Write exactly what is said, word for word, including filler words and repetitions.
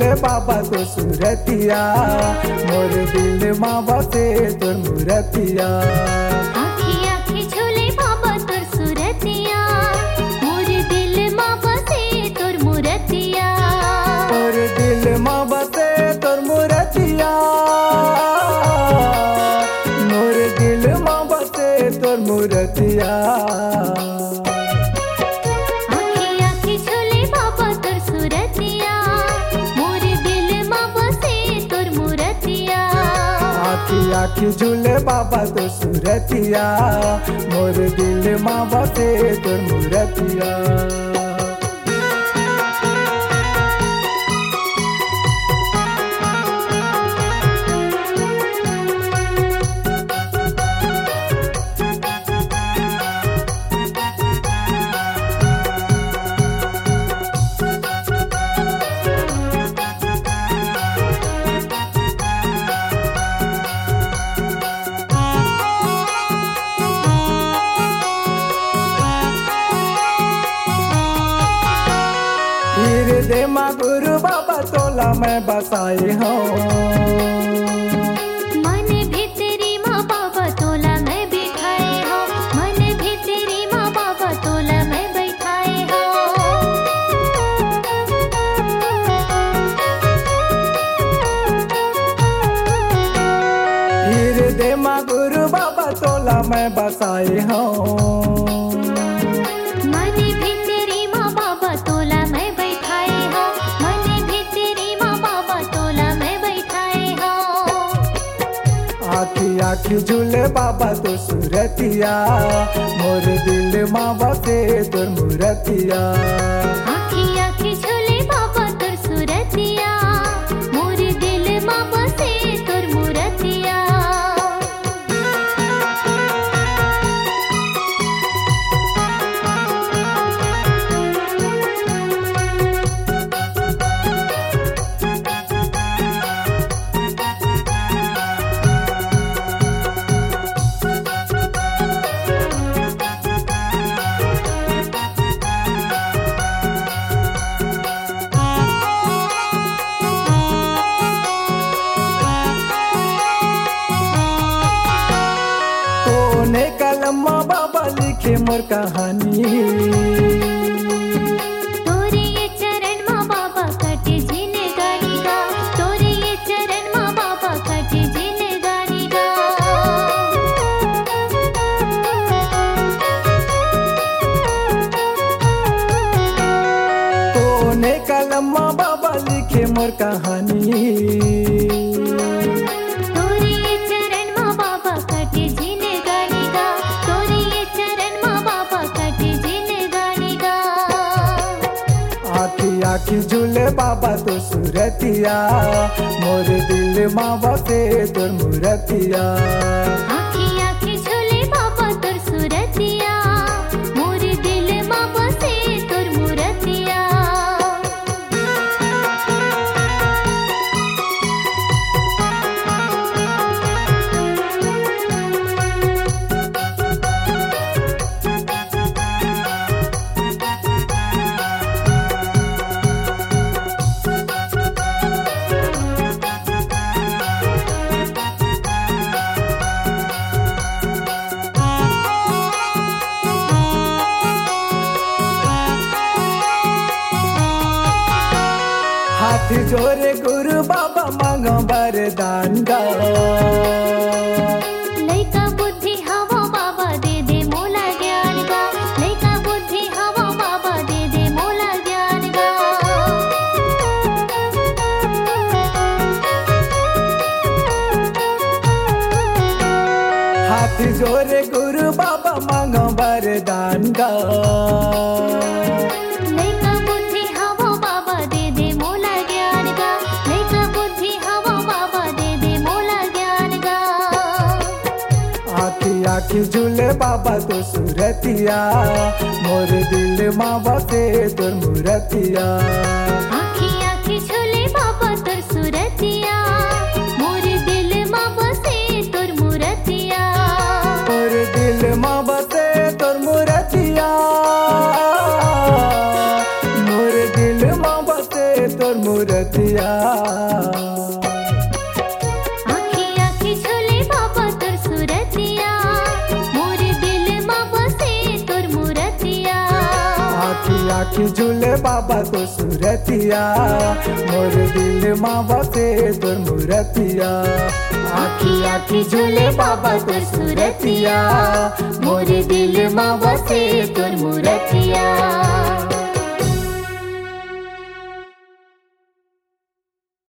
झूले बाबा तो सूरतिया, मोर दिल माँ बसे तोर मूरतिया। आँखी आँखी झूले बाबा तोर सूरतिया, मोर दिल माँ बसे तोर मूरतिया। मोर दिल माँ बसे तोर मूरतिया, मोर दिल माँ बसे तोर मूरतिया। आँखी आँखी झूले बाबा तोर सूरतिया, मोर दिल माँ बसे तोर मूरतिया। आँखी आँखी झूले बाबा तो सूरतिया, मोर दिल माँ बसे तोर मूरतिया। दे माँ गुरु बाबा तोला मैं बसाई हूँ, मन भीतरी माँ बाबा तोला मैं बिठाए हो, मन भीतरी माँ बाबा तोला मैं बैठाए हो। हीर दे माँ गुरु बाबा तोला मैं बसाई हूँ, आँखी झूले बाबा तो सूरतिया, मोर दिल माँ बसे तोर मूरतिया। आँखी आँखी झूले बाबा तोर सूरतिया, मोर दिल माँ बसे तोर मूरतिया। कलमा बाबा लिखे मोर कहानी, तोरे ये चरण माँ बाबा कटे जिने गानी गा, तोरे ये चरण माँ बाबा कटे जिने गानी गा। तोने कलमा बाबा लिखे मोर कहानी, आँखी झूले बाबा तो सूरतिया, मोर दिल माँ बसे तोर मूरतिया। आँखी आँखी झूले बाबा तोर सूरतिया, मोर दिल माँ बसे तोर मूरतिया। हाथ जोरे गुरु बाबा मांगो वरदान गा, लइका बुद्धि हवा बाबा दे दे मोला ज्ञान गा, लइका बुद्धि हवा बाबा दे दे मोला ज्ञान गा। हाथ जोरे गुरु बाबा मांगो वरदान गा, आँखी झूले बाबा तो सूरतिया, मोर दिल माँ बसे तोर मूरतिया। आँखी आँखी झूले बाबा तोर सूरतिया, मोर दिल माँ बसे तोर मूरतिया। मोर दिल माँ बसे तोर मूरतिया, मोर दिल माँ बसे तोर मूरतिया। आखी झूले बाबा तो सूरतिया मोर दिल माँ बसे तोर मूरतिया। आखी आखी झूले बाबा तोर सूरतिया मोर दिल माँ बसे तोर मूरतिया।